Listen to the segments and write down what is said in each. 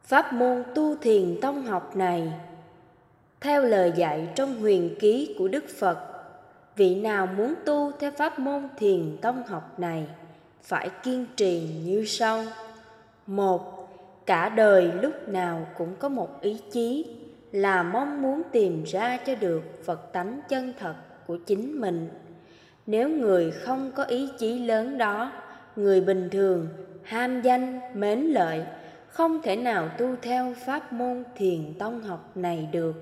Pháp môn tu thiền tông học này, theo lời dạy trong huyền ký của Đức Phật, vị nào muốn tu theo pháp môn thiền tông học này phải kiên trì như sau. 1. Cả đời lúc nào cũng có một ý chí là mong muốn tìm ra cho được Phật tánh chân thật của chính mình. Nếu người không có ý chí lớn đó, người bình thường, ham danh, mến lợi, không thể nào tu theo pháp môn thiền tông học này được.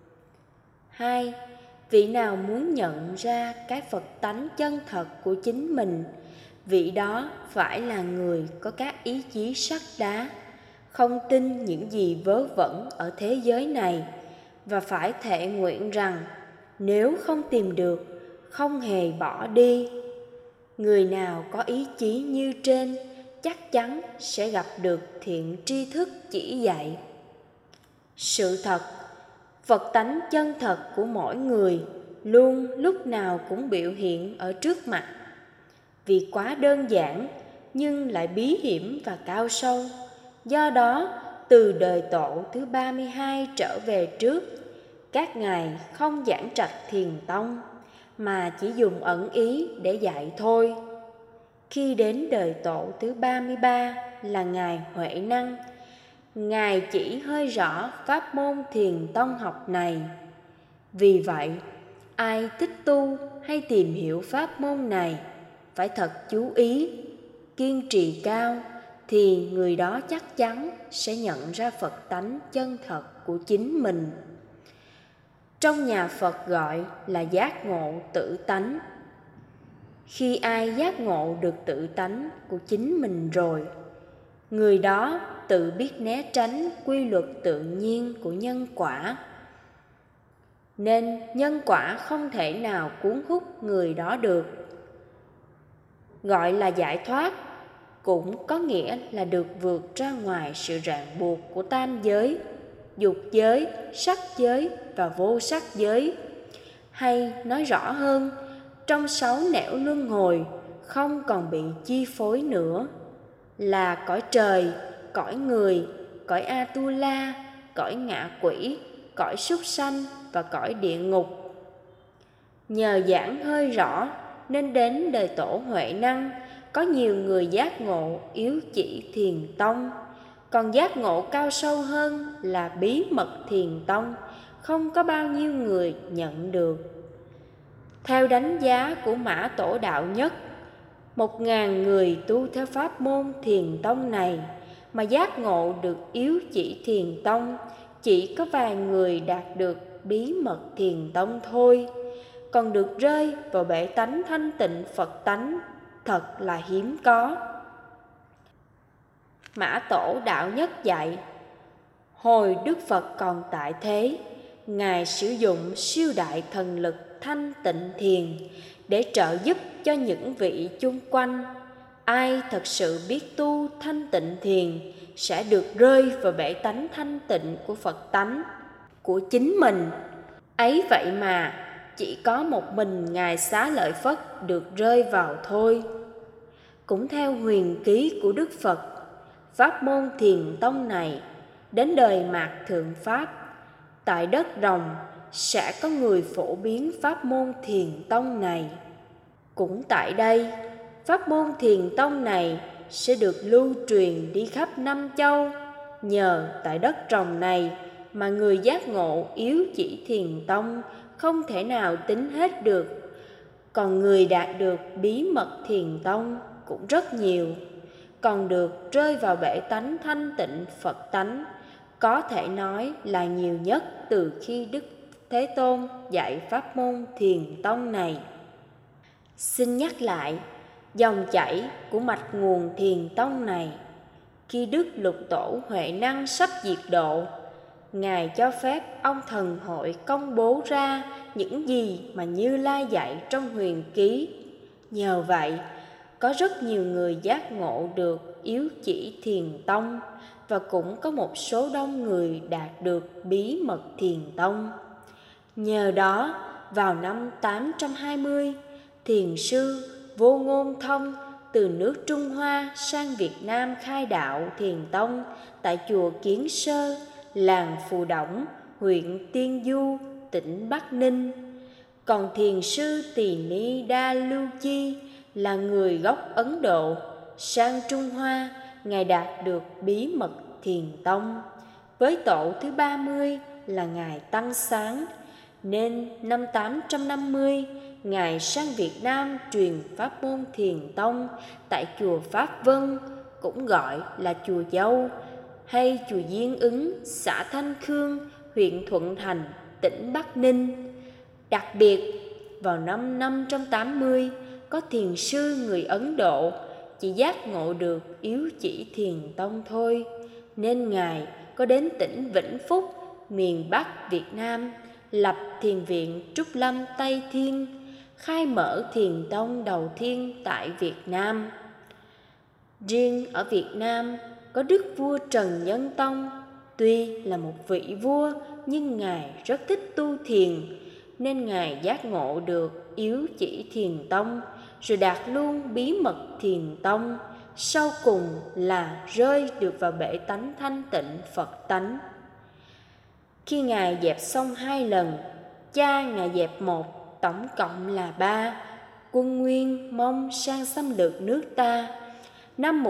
2. Vị nào muốn nhận ra cái Phật tánh chân thật của chính mình, vị đó phải là người có các ý chí sắt đá, không tin những gì vớ vẩn ở thế giới này, và phải thệ nguyện rằng nếu không tìm được, không hề bỏ đi. Người nào có ý chí như trên chắc chắn sẽ gặp được thiện tri thức chỉ dạy. Sự thật, Phật tánh chân thật của mỗi người luôn lúc nào cũng biểu hiện ở trước mặt. Vì quá đơn giản nhưng lại bí hiểm và cao sâu. Do đó, từ đời Tổ thứ 32 trở về trước, các ngài không giảng trạch thiền tông, mà chỉ dùng ẩn ý để dạy thôi. Khi đến đời Tổ thứ 33 là ngài Huệ Năng, ngài chỉ hơi rõ pháp môn thiền tông học này. Vì vậy, ai thích tu hay tìm hiểu pháp môn này phải thật chú ý, kiên trì cao, thì người đó chắc chắn sẽ nhận ra Phật tánh chân thật của chính mình. Trong nhà Phật gọi là giác ngộ tự tánh. Khi ai giác ngộ được tự tánh của chính mình rồi, người đó tự biết né tránh quy luật tự nhiên của nhân quả, nên nhân quả không thể nào cuốn hút người đó được. Gọi là giải thoát cũng có nghĩa là được vượt ra ngoài sự ràng buộc của tam giới, dục giới, sắc giới và vô sắc giới. Hay nói rõ hơn, trong 6 nẻo luân hồi không còn bị chi phối nữa, là cõi trời, cõi người, cõi Atula, cõi ngạ quỷ, cõi súc sanh và cõi địa ngục. Nhờ giảng hơi rõ nên đến đời Tổ Huệ Năng, có nhiều người giác ngộ yếu chỉ thiền tông, còn giác ngộ cao sâu hơn là bí mật thiền tông, không có bao nhiêu người nhận được. Theo đánh giá của Mã Tổ Đạo Nhất, 1.000 người tu theo pháp môn thiền tông này mà giác ngộ được yếu chỉ thiền tông, chỉ có vài người đạt được bí mật thiền tông thôi, còn được rơi vào bể tánh thanh tịnh Phật tánh thật là hiếm có. Mã Tổ Đạo Nhất dạy, hồi Đức Phật còn tại thế, ngài sử dụng siêu đại thần lực thanh tịnh thiền để trợ giúp cho những vị chung quanh. Ai thật sự biết tu thanh tịnh thiền sẽ được rơi vào bể tánh thanh tịnh của Phật tánh của chính mình. Ấy vậy mà chỉ có một mình ngài Xá Lợi Phất được rơi vào thôi. Cũng theo huyền ký của Đức Phật, pháp môn thiền tông này đến đời Mạt Thượng Pháp, tại đất Rồng sẽ có người phổ biến pháp môn thiền tông này. Cũng tại đây, pháp môn thiền tông này sẽ được lưu truyền đi khắp năm châu. Nhờ tại đất Rồng này mà người giác ngộ yếu chỉ thiền tông không thể nào tính hết được. Còn người đạt được bí mật thiền tông cũng rất nhiều, còn được rơi vào bể tánh thanh tịnh Phật tánh có thể nói là nhiều nhất từ khi Đức Thế Tôn dạy pháp môn thiền tông này. Xin nhắc lại dòng chảy của mạch nguồn thiền tông này. Khi Đức Lục Tổ Huệ Năng sắp diệt độ, ngài cho phép ông thần hội công bố ra những gì mà Như Lai dạy trong huyền ký. Nhờ vậy, có rất nhiều người giác ngộ được yếu chỉ thiền tông, và cũng có một số đông người đạt được bí mật thiền tông. Nhờ đó, vào năm 820, thiền sư Vô Ngôn Thông từ nước Trung Hoa sang Việt Nam khai đạo Thiền tông tại chùa Kiến Sơ, làng Phù Đổng, huyện Tiên Du, tỉnh Bắc Ninh. Còn thiền sư Tỳ Ni Đa Lưu Chi là người gốc Ấn Độ, sang Trung Hoa, ngài đạt được bí mật Thiền tông. Với tổ thứ 30 là ngài Tăng Sáng, nên năm 850 ngài sang Việt Nam truyền pháp môn Thiền tông tại chùa Pháp Vân, cũng gọi là chùa Dâu hay chùa Diên Ứng, xã Thanh Khương, huyện Thuận Thành, tỉnh Bắc Ninh. Đặc biệt, vào năm 580, có thiền sư người Ấn Độ chỉ giác ngộ được yếu chỉ Thiền tông thôi, nên ngài có đến tỉnh Vĩnh Phúc, miền Bắc Việt Nam, lập thiền viện Trúc Lâm Tây Thiên, khai mở Thiền tông đầu tiên tại Việt Nam. Riêng ở Việt Nam có đức vua Trần Nhân Tông, tuy là một vị vua nhưng ngài rất thích tu thiền, nên ngài giác ngộ được yếu chỉ Thiền tông, rồi đạt luôn bí mật Thiền tông, sau cùng là rơi được vào bể tánh thanh tịnh Phật tánh. Khi ngài dẹp xong 2 lần, cha ngài dẹp 1, tổng cộng là 3, quân Nguyên Mông sang xâm lược nước ta. Năm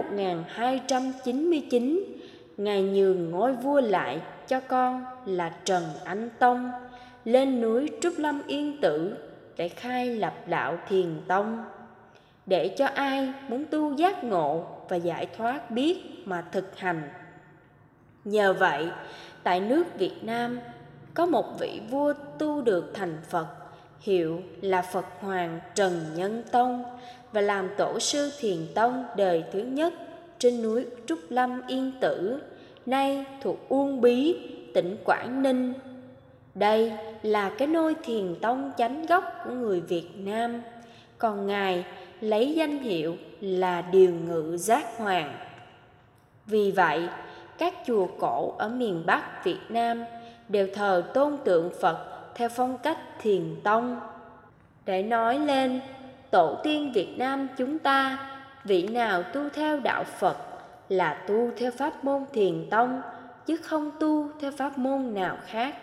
1299, ngài nhường ngôi vua lại cho con là Trần Anh Tông, lên núi Trúc Lâm Yên Tử để khai lập đạo Thiền tông, để cho ai muốn tu giác ngộ và giải thoát biết mà thực hành. Nhờ vậy, tại nước Việt Nam có một vị vua tu được thành Phật, hiệu là Phật Hoàng Trần Nhân Tông, và làm tổ sư Thiền tông đời thứ nhất trên núi Trúc Lâm Yên Tử, nay thuộc Uông Bí, tỉnh Quảng Ninh. Đây là cái nôi Thiền tông chánh gốc của người Việt Nam, còn ngài lấy danh hiệu là Điều Ngự Giác Hoàng. Vì vậy, các chùa cổ ở miền Bắc Việt Nam đều thờ tôn tượng Phật theo phong cách Thiền tông. Để nói lên tổ tiên Việt Nam chúng ta, vị nào tu theo đạo Phật là tu theo pháp môn Thiền tông, chứ không tu theo pháp môn nào khác.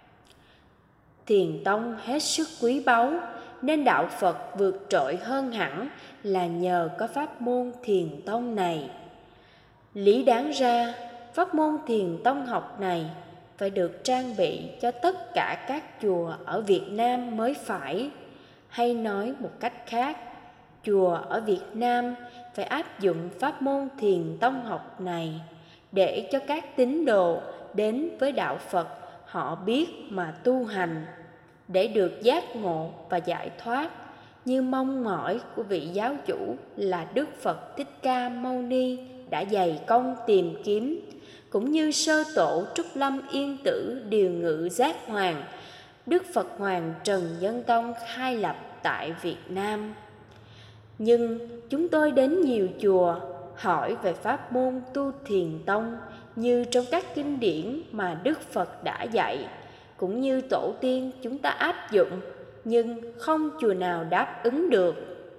Thiền tông hết sức quý báu, nên đạo Phật vượt trội hơn hẳn là nhờ có pháp môn Thiền tông này. Lý đáng ra, pháp môn Thiền tông học này phải được trang bị cho tất cả các chùa ở Việt Nam mới phải. Hay nói một cách khác, chùa ở Việt Nam phải áp dụng pháp môn Thiền tông học này để cho các tín đồ đến với đạo Phật họ biết mà tu hành, để được giác ngộ và giải thoát, như mong mỏi của vị giáo chủ là Đức Phật Thích Ca Mâu Ni đã dày công tìm kiếm, cũng như sơ tổ Trúc Lâm Yên Tử Điều Ngự Giác Hoàng, Đức Phật Hoàng Trần Nhân Tông khai lập tại Việt Nam. Nhưng chúng tôi đến nhiều chùa hỏi về pháp môn tu Thiền tông như trong các kinh điển mà Đức Phật đã dạy, cũng như tổ tiên chúng ta áp dụng, nhưng không chùa nào đáp ứng được.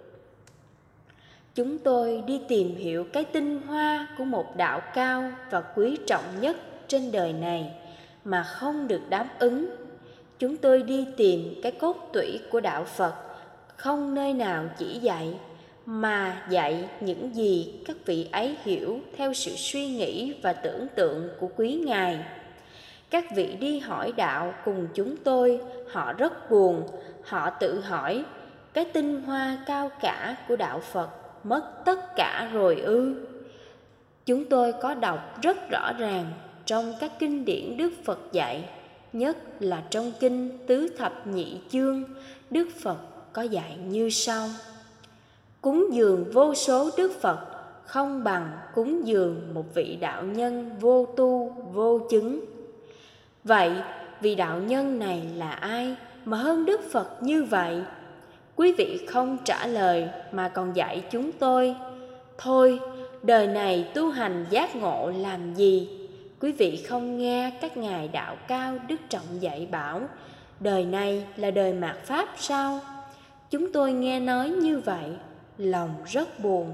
Chúng tôi đi tìm hiểu cái tinh hoa của một đạo cao và quý trọng nhất trên đời này mà không được đáp ứng. Chúng tôi đi tìm cái cốt tủy của đạo Phật, không nơi nào chỉ dạy, mà dạy những gì các vị ấy hiểu theo sự suy nghĩ và tưởng tượng của quý ngài. Các vị đi hỏi đạo cùng chúng tôi, họ rất buồn. Họ tự hỏi, cái tinh hoa cao cả của đạo Phật mất tất cả rồi ư? Chúng tôi có đọc rất rõ ràng trong các kinh điển Đức Phật dạy, nhất là trong kinh Tứ Thập Nhị Chương, Đức Phật có dạy như sau: cúng dường vô số Đức Phật không bằng cúng dường một vị đạo nhân vô tu vô chứng. Vậy vị đạo nhân này là ai mà hơn Đức Phật như vậy? Quý vị không trả lời mà còn dạy chúng tôi. Thôi, đời này tu hành giác ngộ làm gì? Quý vị không nghe các ngài đạo cao đức trọng dạy bảo đời này là đời mạt Pháp sao? Chúng tôi nghe nói như vậy, lòng rất buồn.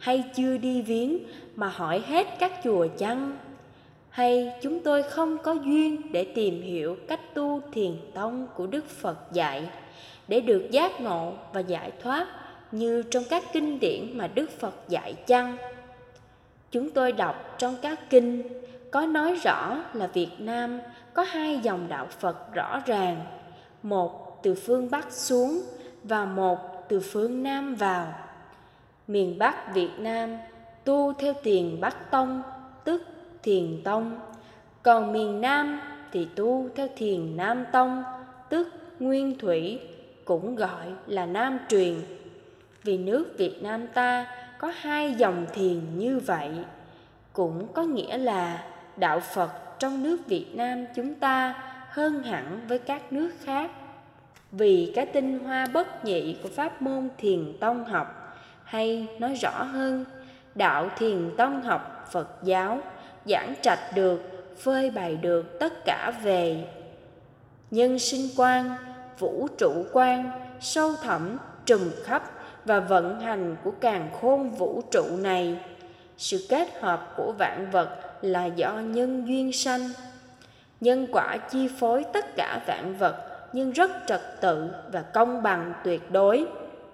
hay chưa đi viếng mà hỏi hết các chùa chăng? Hay chúng tôi không có duyên để tìm hiểu cách tu thiền tông của Đức Phật dạy, để được giác ngộ và giải thoát như trong các kinh điển mà Đức Phật dạy chăng? Chúng tôi đọc trong các kinh có nói rõ là Việt Nam có hai dòng đạo Phật rõ ràng, một từ phương Bắc xuống và một từ phương Nam vào. Miền Bắc Việt Nam tu theo Thiền Bắc Tông, tức Thiền Tông, còn miền Nam thì tu theo Thiền Nam Tông, tức Nguyên Thủy, cũng gọi là Nam Truyền. Vì nước Việt Nam ta có hai dòng thiền như vậy, cũng có nghĩa là đạo Phật trong nước Việt Nam chúng ta hơn hẳn với các nước khác. Vì cái tinh hoa bất nhị của pháp môn thiền tông học, hay nói rõ hơn, đạo thiền tông học Phật giáo giảng trạch được, phơi bày được tất cả về nhân sinh quan, vũ trụ quan, sâu thẳm, trùm khắp và vận hành của càn khôn vũ trụ này. Sự kết hợp của vạn vật là do nhân duyên sanh. Nhân quả chi phối tất cả vạn vật, nhưng rất trật tự và công bằng tuyệt đối.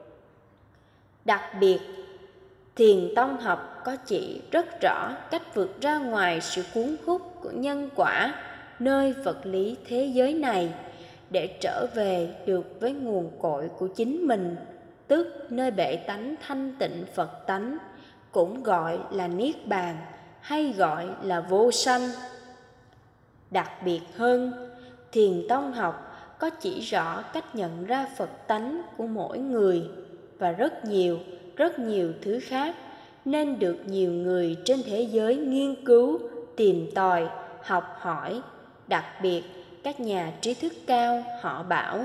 Đặc biệt, thiền tông học có chỉ rất rõ cách vượt ra ngoài sự cuốn hút của nhân quả nơi vật lý thế giới này, để trở về được với nguồn cội của chính mình, tức nơi bệ tánh thanh tịnh Phật tánh, cũng gọi là Niết Bàn hay gọi là vô sanh. Đặc biệt hơn, thiền tông học có chỉ rõ cách nhận ra Phật tánh của mỗi người và rất nhiều thứ khác, nên được nhiều người trên thế giới nghiên cứu, tìm tòi, học hỏi. Đặc biệt, các nhà trí thức cao họ bảo,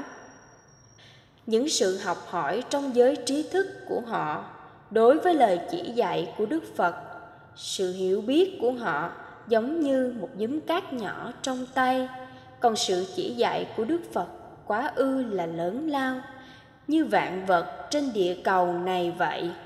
những sự học hỏi trong giới trí thức của họ đối với lời chỉ dạy của Đức Phật, sự hiểu biết của họ giống như một nhúm cát nhỏ trong tay, còn sự chỉ dạy của Đức Phật quá ư là lớn lao, như vạn vật trên địa cầu này vậy.